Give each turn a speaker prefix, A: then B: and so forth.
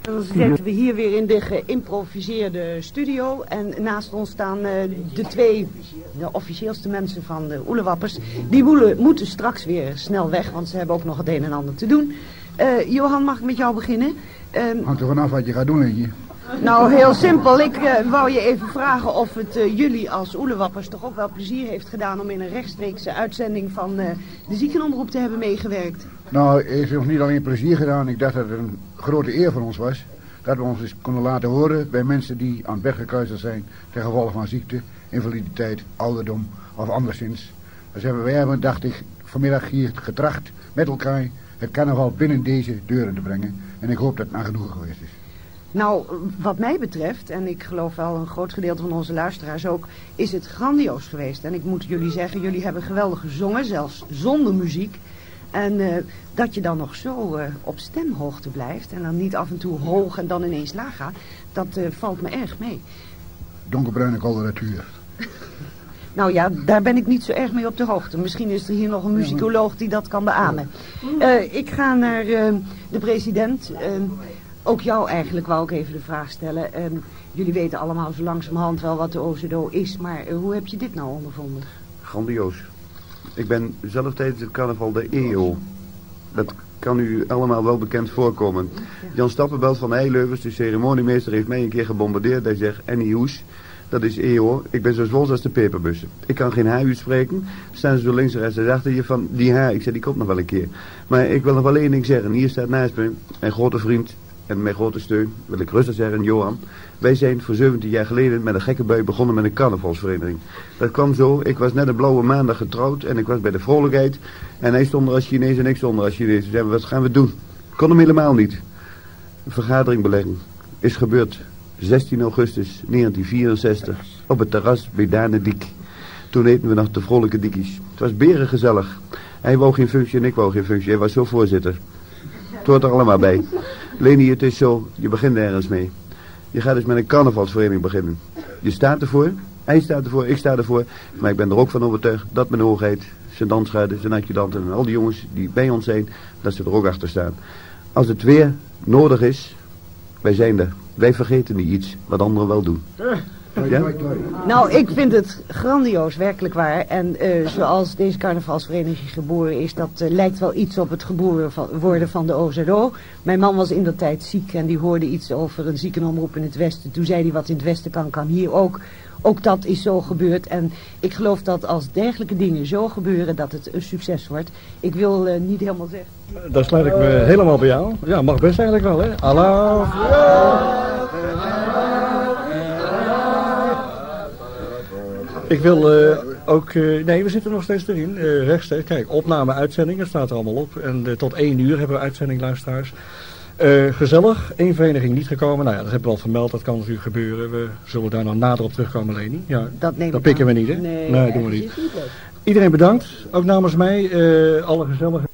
A: Dan zitten we hier weer in de geïmproviseerde studio. En naast ons staan de twee officieelste mensen van de Oelewappers. Die moeten straks weer snel weg, want ze hebben ook nog het een en ander te doen. Johan, mag ik met jou beginnen?
B: Hangt er vanaf wat je gaat doen, Lintje.
A: Nou, heel simpel. Ik wou je even vragen of het jullie als Oelewappers toch ook wel plezier heeft gedaan om in een rechtstreekse uitzending van de ziekenomroep te hebben meegewerkt.
B: Nou, het heeft nog niet alleen plezier gedaan. Ik dacht dat het een grote eer voor ons was. Dat we ons eens konden laten horen bij mensen die aan het bed gekruisigd zijn ten gevolge van ziekte, invaliditeit, ouderdom of anderszins. Dus hebben, dacht ik, vanmiddag hier getracht met elkaar het carnaval binnen deze deuren te brengen. En ik hoop dat het naar genoegen geweest is.
A: Nou, wat mij betreft, en ik geloof wel een groot gedeelte van onze luisteraars ook, is het grandioos geweest. En ik moet jullie zeggen, jullie hebben geweldig gezongen, zelfs zonder muziek. En dat je dan nog zo op stemhoogte blijft en dan niet af en toe hoog en dan ineens laag gaat, dat valt me erg mee.
B: Donkerbruine coloratuur.
A: Nou ja, daar ben ik niet zo erg mee op de hoogte. Misschien is er hier nog een muzikoloog die dat kan beamen. Ik ga naar de president. Ook jou eigenlijk wou ik even de vraag stellen. Jullie weten allemaal zo langzamerhand wel wat de OZO is, maar hoe heb je dit nou ondervonden?
C: Grandioos. Ik ben zelf tijdens het carnaval de EO. Dat kan u allemaal wel bekend voorkomen. Jan Stappenbelt van Eileuvers, de ceremoniemeester, heeft mij een keer gebombardeerd. Hij zegt, Annie Hoes, dat is EO. Ik ben zo zwol als de peperbussen. Ik kan geen H-u spreken. Staan ze zo links en rechts. Ze dachten hier van, die H, ik zei, die komt nog wel een keer. Maar ik wil nog wel één ding zeggen. Hier staat naast me een grote vriend en mijn grote steun, wil ik rustig zeggen, Johan. Wij zijn voor 17 jaar geleden met een gekke bui begonnen met een carnavalsvereniging. Dat kwam zo, ik was net een blauwe maandag getrouwd en ik was bij de vrolijkheid. En hij stond er als Chinees en ik stond er als Chinees. Toen zeiden we, wat gaan we doen? Kon hem helemaal niet. Een vergadering beleggen. Is gebeurd 16 augustus 1964 op het terras bij Danendiek. Toen eten we nog de vrolijke dikkies. Het was berengezellig. Hij wou geen functie en ik wou geen functie. Hij was zo voorzitter. Het hoort er allemaal bij. Leni, het is zo, je begint ergens mee. Je gaat dus met een carnavalsvereniging beginnen. Je staat ervoor, hij staat ervoor, ik sta ervoor. Maar ik ben er ook van overtuigd dat mijn hoogheid, zijn dansruiden, zijn adjudanten en al die jongens die bij ons zijn, dat ze er ook achter staan. Als het weer nodig is, wij zijn er. Wij vergeten niet iets wat anderen wel doen. Ja?
A: Nou, ik vind het grandioos, werkelijk waar. En zoals deze carnavalsvereniging geboren is, dat lijkt wel iets op het geboren worden van de OZO. Mijn man was indertijd ziek en die hoorde iets over een ziekenomroep in het Westen. Toen zei hij, wat in het Westen kan hier ook. Ook dat is zo gebeurd. En ik geloof dat als dergelijke dingen zo gebeuren, dat het een succes wordt. Ik wil niet helemaal zeggen...
D: Daar sluit ik me helemaal bij jou. Ja, mag best eigenlijk wel, hè? Allah. Ik wil ook... nee, we zitten nog steeds erin. Rechtstreeks. Kijk, opname, uitzending, dat staat er allemaal op. En tot 1 uur hebben we uitzending, luisteraars. Gezellig. 1 vereniging niet gekomen. Nou ja, dat hebben we al vermeld. Dat kan natuurlijk gebeuren. We zullen daar nog nader op terugkomen, Leni. Ja, dat pikken we niet, hè? Nee, doen we niet. Iedereen bedankt. Ook namens mij. Alle gezellige...